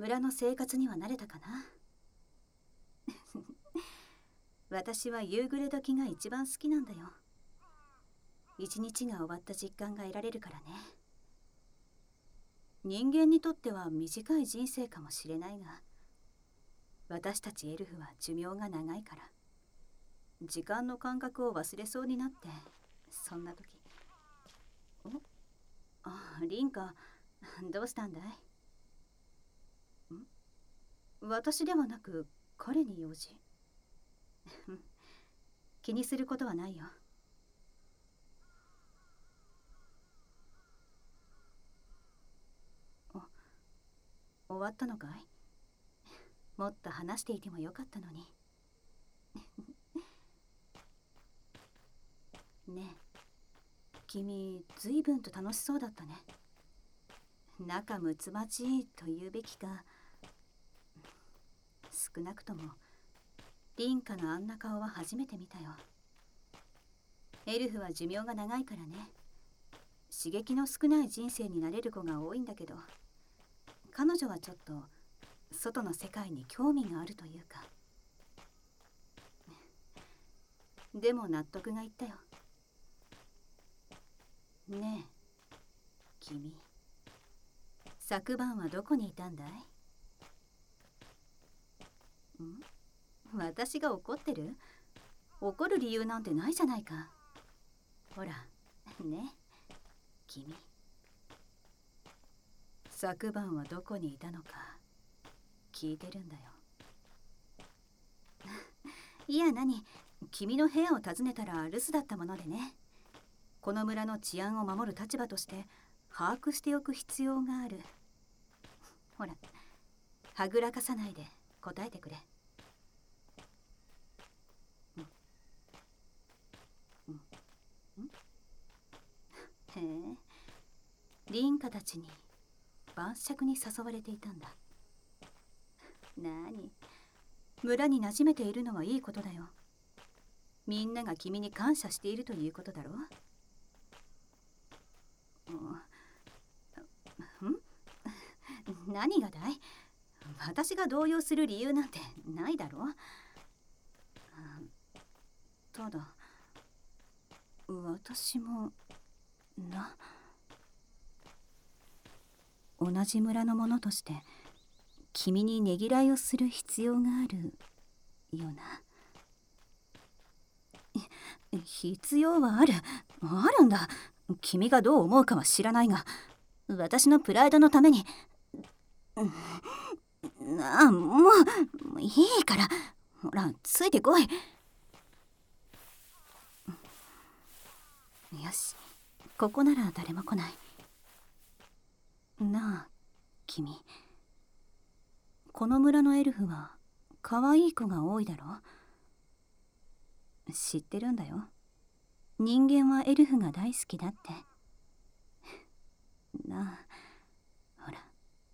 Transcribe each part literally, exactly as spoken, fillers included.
村の生活には慣れたかな。私は夕暮れ時が一番好きなんだよ。一日が終わった実感が得られるからね。人間にとっては短い人生かもしれないが、私たちエルフは寿命が長いから、時間の感覚を忘れそうになって、そんな時。おあ、リンカ、どうしたんだい？ん？私ではなく彼に用事。気にすることはないよ。お、終わったのかい？もっと話していてもよかったのに。ねえ、君ずいぶんと楽しそうだったね。仲睦まじいと言うべきか。少なくともリンカのあんな顔は初めて見たよ。エルフは寿命が長いからね。刺激の少ない人生になれる子が多いんだけど、彼女はちょっと外の世界に興味があるというか。でも納得がいったよ。ねえ、君、昨晩はどこにいたんだい？ん？私が怒ってる？怒る理由なんてないじゃないか。ほら、ね、君。昨晩はどこにいたのか聞いてるんだよ。いや、何？君の部屋を訪ねたら留守だったものでね。この村の治安を守る立場として把握しておく必要がある。ほら、はぐらかさないで答えてくれ。うんうんうん、へえ、リンカたちに晩酌に誘われていたんだ。なに、村に馴染めているのはいいことだよ。みんなが君に感謝しているということだろう。ん？何がだい？私が動揺する理由なんてないだろう。ただ私もな、同じ村の者として君にねぎらいをする必要があるよな。必要はある、あるんだ。君がどう思うかは知らないが、私のプライドのために。なあ、もういいから、ほらついてこい。よし、ここなら誰も来ない。なあ君、この村のエルフは可愛い子が多いだろ。知ってるんだよ。人間はエルフが大好きだって。なあ、ほら、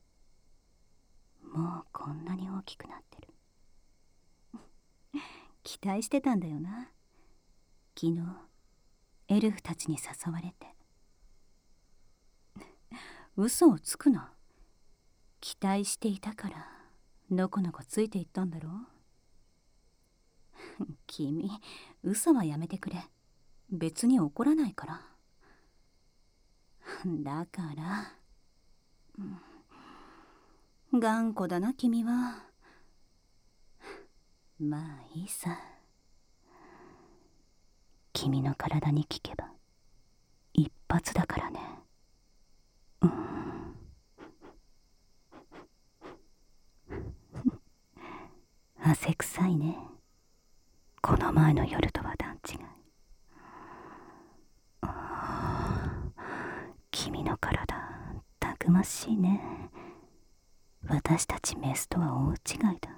もうこんなに大きくなってる。期待してたんだよな。昨日エルフたちに誘われて。嘘をつくな。期待していたからのこのこついていったんだろう。君、嘘はやめてくれ。別に怒らないから。だから、うん、頑固だな君は。まあいいさ。君の体に聞けば一発だからね。うん、汗臭いね。この前の夜とは段違い。君の体たくましいね。私たちメスとは大違いだ。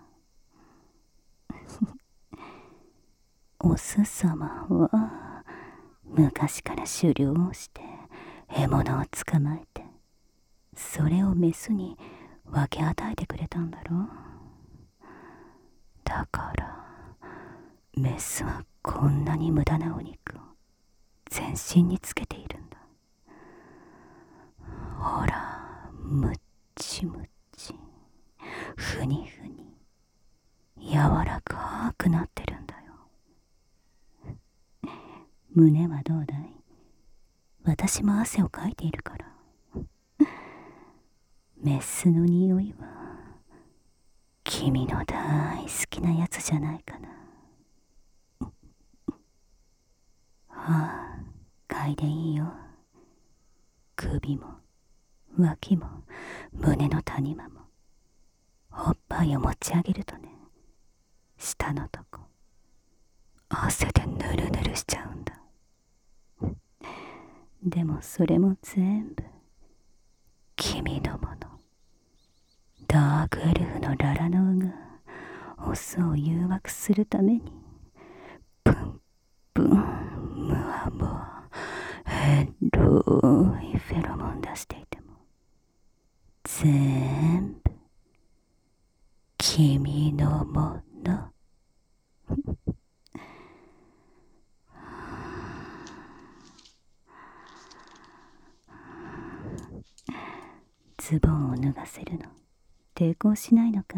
オス様は昔から狩猟をして獲物を捕まえて、それをメスに分け与えてくれたんだろう。だからメスはこんなに無駄なお肉を全身につけているんだ。ほら、むっちむっち。 胸はどうだい？私も汗をかいているから。メスの匂いは君の大好きなやつじゃないかな。はあ、嗅いでいいよ。首も脇も胸の谷間も、おっぱいを持ち上げるとね、下のとこ汗でぬるぬるしちゃうんだ。でもそれも全部君のもの。ダークエルフのララノウがオスを誘惑するためにブンブンムワムワヘロいフェロモン出していても、全部君のもの。ズボンを脱がせるの抵抗しないのか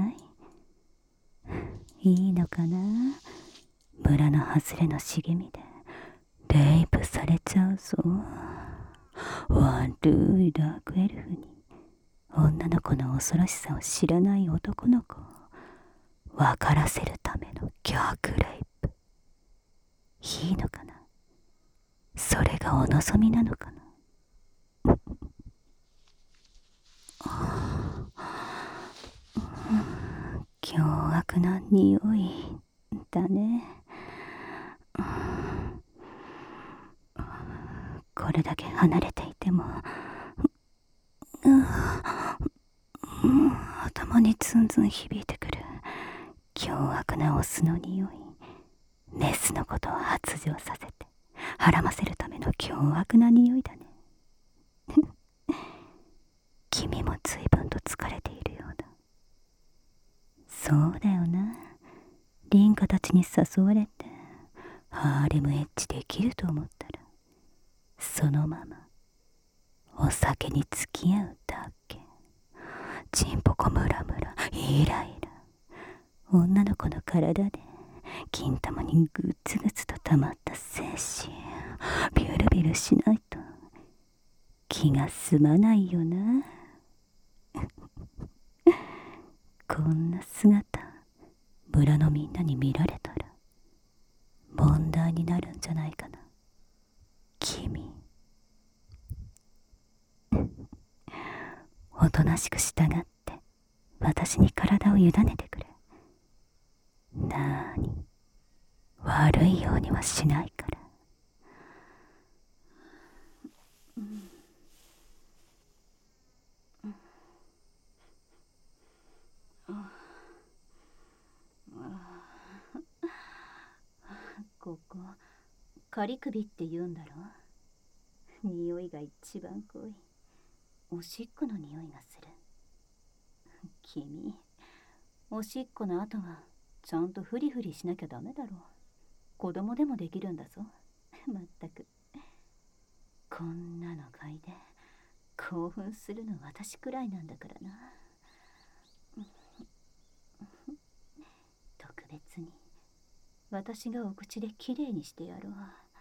い？いいのかな？村の外れの茂みでレイプされちゃうぞ。悪いダークエルフに女の子の恐ろしさを知らない男の子を分からせるための逆レイプ。いいのかな？それがお望みなのかな？凶悪な匂いだね。これだけ離れていても、頭にズンズン響いてくる凶悪なオスの匂い。メスのことを発情させてはらませるための凶悪な匂いだね。君も随分と疲れているようだ。そうだよな。凛花たちに誘われてハーレムエッジできると思ったら、そのままお酒に付き合うだけ。ちんぽこムラムライライラ、女の子の体で金玉にグツグツと溜まった精子、ビュルビュルしないと気が済まないよな。こんな姿村のみんなに見られたら問題になるんじゃないかな、君。おとなしく従って私に体を委ねてくれ。なーに、悪いようにはしないから。 ここ仮首って言うんだろ。匂いが一番濃いおしっこの匂いがする。君、おしっこの後はちゃんとフリフリしなきゃダメだろ。子供でもできるんだぞ。まったく、こんなの嗅いで興奮するの私くらいなんだからな。特別に私がお口できれいにしてやろう。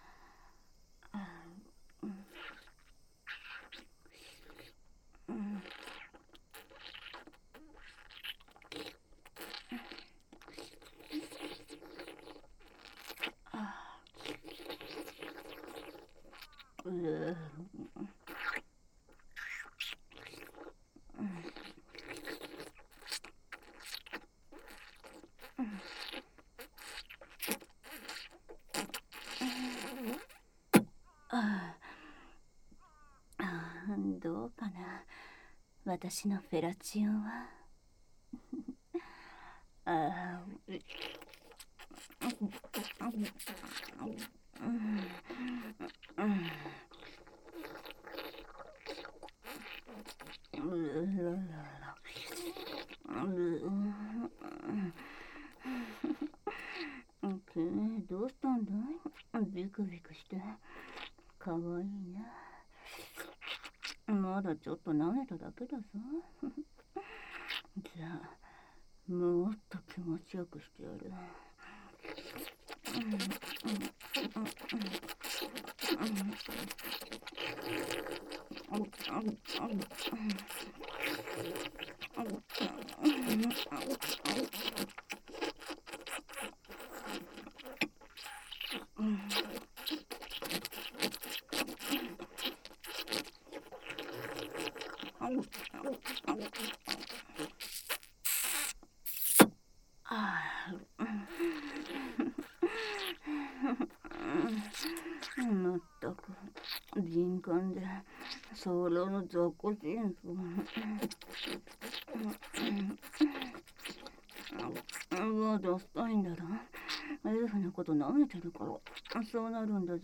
どうかな、私のフェラチオンは。ああ、どうしたんだい？ビクビクしてかわいいね。まだちょっと舐めただけだぞ。じゃあもっと気持ちよくしてやる。 まったく敏感で早漏の雑魚人とまだしたいんだろ。エルフのこと舐めてるからそうなるんだぞ。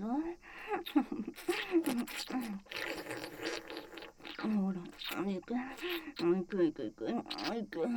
ほら行け行く行く行く行く。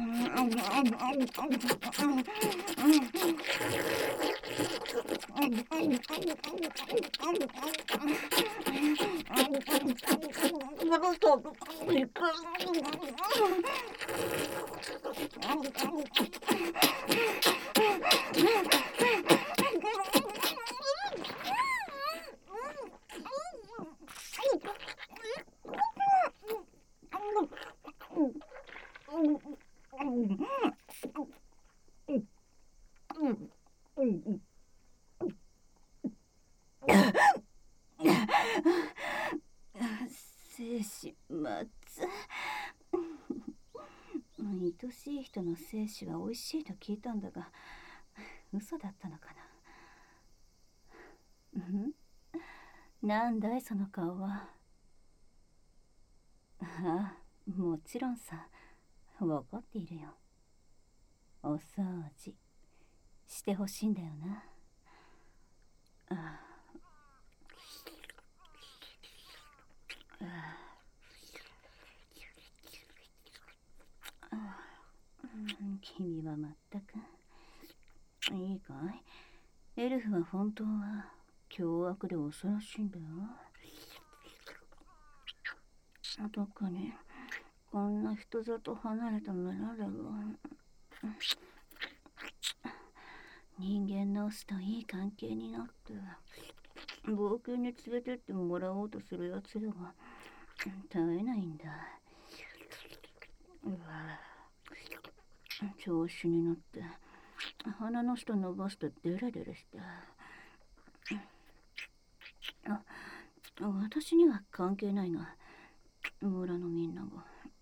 精子待つ。愛しい人の精子は美味しいと聞いたんだが嘘だったのかな。んなんだいその顔は。ああ、もちろんさ、分かっているよ。お掃除してほしいんだよな。ああ君はまったくいいかい。エルフは本当は凶悪で恐ろしいんだよ。特にこんな人里離れた村では人間のオスといい関係になって冒険に連れてってもらおうとするやつらが絶えないんだ。うわ調子に乗って鼻の下伸ばすとデレデレしてあ私には関係ないが村のみんなが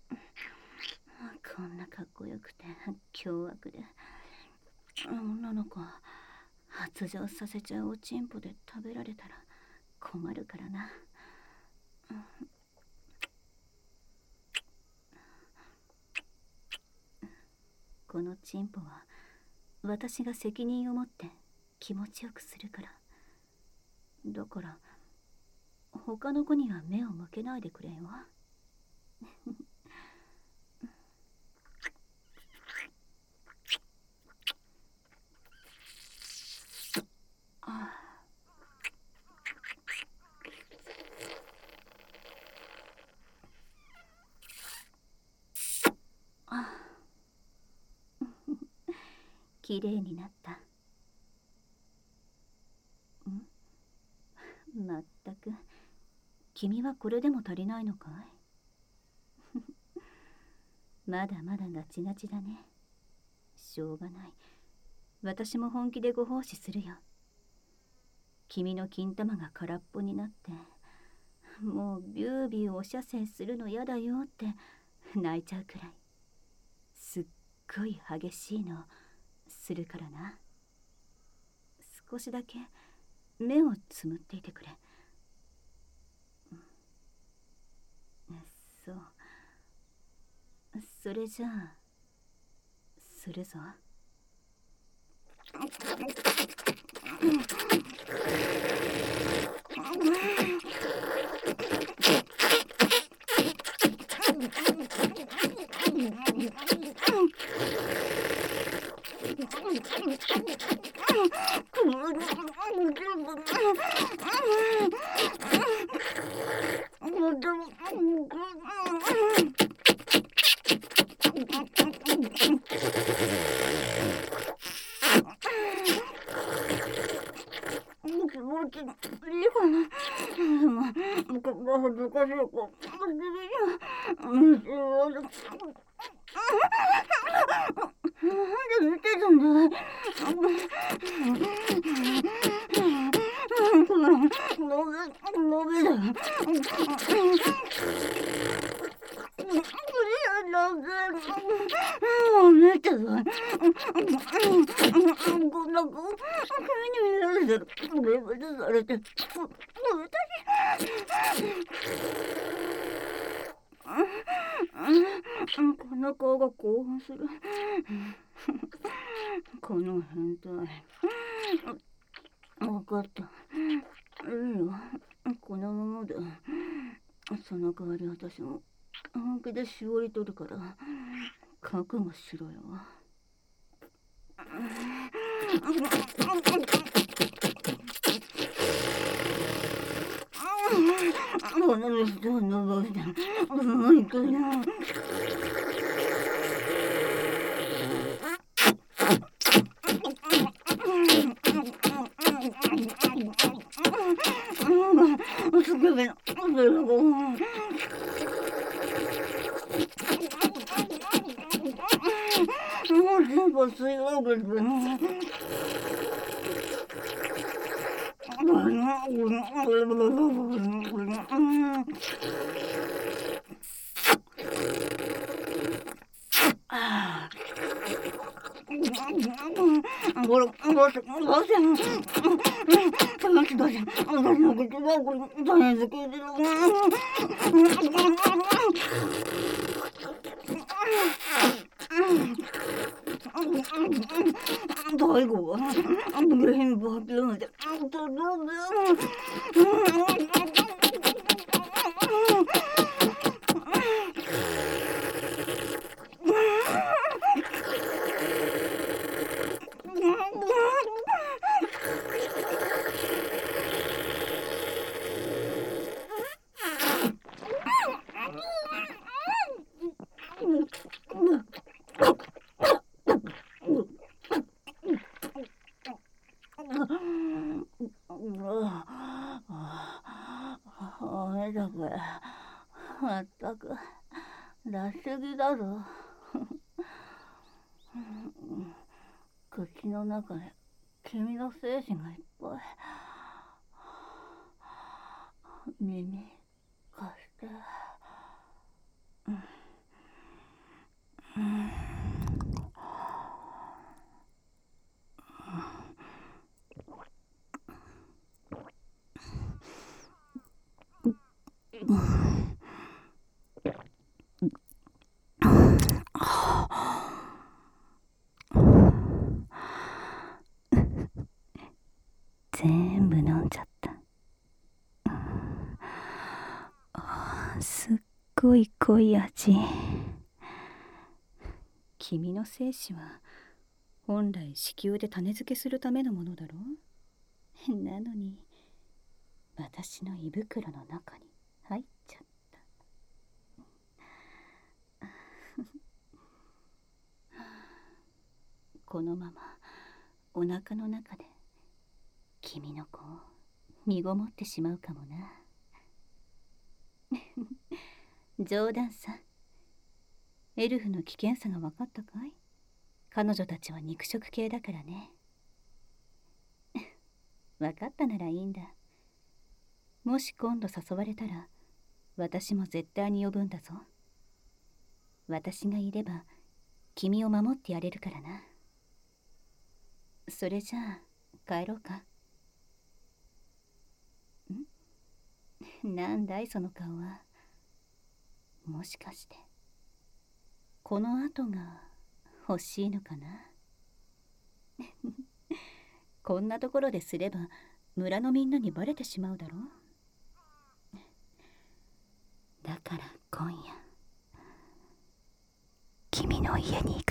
こんなかっこよくて凶悪で女の子発情させちゃうおちんぽで食べられたら困るからな。このチンポは私が責任を持って気持ちよくするから。だから他の子には目を向けないでくれよ。きれいになった。ん？まったく君はこれでも足りないのかい？まだまだガチガチだね。しょうがない。私も本気でご奉仕するよ。君の金玉が空っぽになってもうビュービューお射精するのやだよって泣いちゃうくらいすっごい激しいのするからな。少しだけ目をつむっていてくれ。そうそれじゃあするぞ。 かしいか。見てるんだ。のびだ。見てる。こんな子、急に見られてる。レベルされて。この顔が興奮する。この変態。分かった。いいよ。このままで。その代わり私も本気でしおり取るから覚悟しろよ。この人を登るじゃん。もう行くよ。すごいな。もう全部吸い上げて。ごろごろごろごろ大悟はブレインバーっていうのでまったく出しすぎだぞ。口の中で君の精子がいっぱい。耳貸して。全部飲んじゃった。すっごい濃い味。 君の精子は本来子宮で種付けするためのものだろう。なのに私の胃袋の中に入っちゃった。このままお腹の中で君の子を身ごもってしまうかもな。冗談さ。エルフの危険さが分かったかい？彼女たちは肉食系だからね。分かったならいいんだ。もし今度誘われたら私も絶対に呼ぶんだぞ。私がいれば君を守ってやれるからな。それじゃあ帰ろうか。ん？なんだいその顔は。もしかしてこの後が欲しいのかな。こんなところですれば村のみんなにバレてしまうだろう。だから今夜君の家に行く。